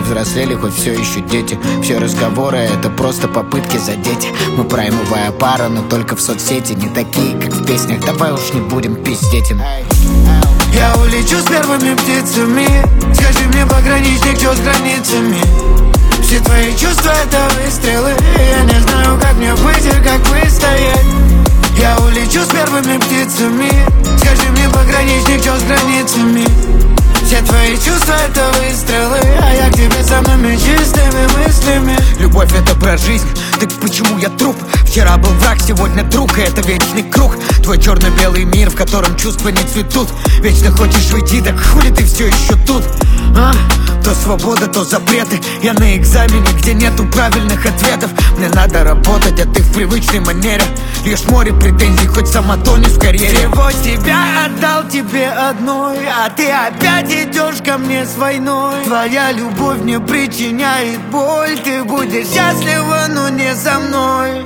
повзрослели, хоть все еще дети. Все разговоры — это просто попытки задеть. Мы праймовая пара, но только в соцсети. Не такие, как в песнях, давай уж не будем пиздеть им. Я улечу с первыми птицами. Скажи мне, пограничник, что с границами? Все твои чувства — это выстрелы. Я не знаю, как мне быть и как выстоять. Я улечу с первыми птицами. Скажи мне, пограничник, что с границами? Все твои чувства — это выстрелы, а я к тебе самыми чистыми мыслями. Любовь — это про жизнь, так почему я труп? Вчера был враг, сегодня друг, и это вечный круг. Твой черно-белый мир, в котором чувства не цветут. Вечно хочешь уйти, так хули ты все еще тут? То свобода, то запреты. Я на экзамене, где нету правильных ответов. Мне надо работать, а ты в привычной манере. Лишь море претензий, хоть сама тонешь в карьере. Всего себя отдал тебе одной, а ты опять идешь ко мне с войной. Твоя любовь мне причиняет боль. Ты будешь счастлива, но не со мной.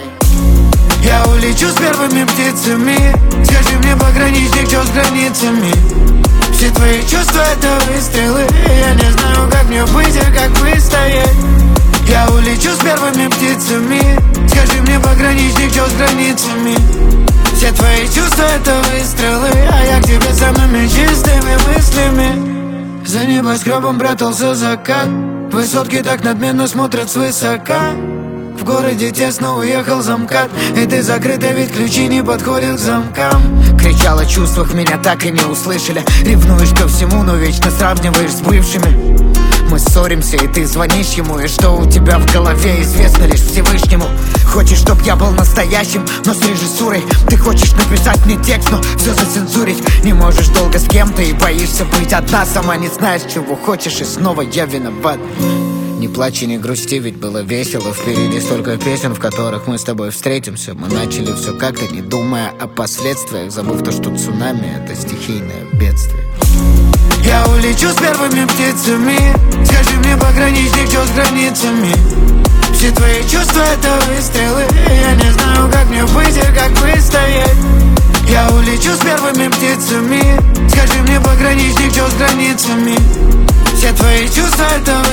Я улечу с первыми птицами. Скажи мне, пограничник, что с границами? Все твои чувства — это выстрелы. Я не знаю, как мне быть и как выстоять. Я улечу с первыми птицами. Скажи мне, пограничник, что с границами? Все твои чувства — это выстрелы, а я к тебе самыми чистыми мыслями. За небоскребом прятался закат. Высотки так надменно смотрят свысока. В городе тесно, уехал замкат. И ты закрыта, ведь ключи не подходят к замкам. Кричал о чувствах, меня так и не услышали. Ревнуешь ко всему, но вечно сравниваешь с бывшими. Мы ссоримся, и ты звонишь ему. И что у тебя в голове, известно лишь Всевышнему. Хочешь, чтоб я был настоящим, но с режиссурой. Ты хочешь написать мне текст, но все зацензурить. Не можешь долго с кем-то и боишься быть одна. Сама не знаешь, чего хочешь, и снова я виноват. Не плачь и не грусти, ведь было весело. Впереди столько песен, в которых мы с тобой встретимся. Мы начали все как-то, не думая о последствиях, забыв то, что цунами — это стихийное бедствие. Я улечу с первыми птицами. Скажи мне, пограничник, что с границами? Все твои чувства — это выстрелы. Я не знаю, как мне быть и как выстоять. Я улечу с первыми птицами. Скажи мне, пограничник, что с границами? Все твои чувства — это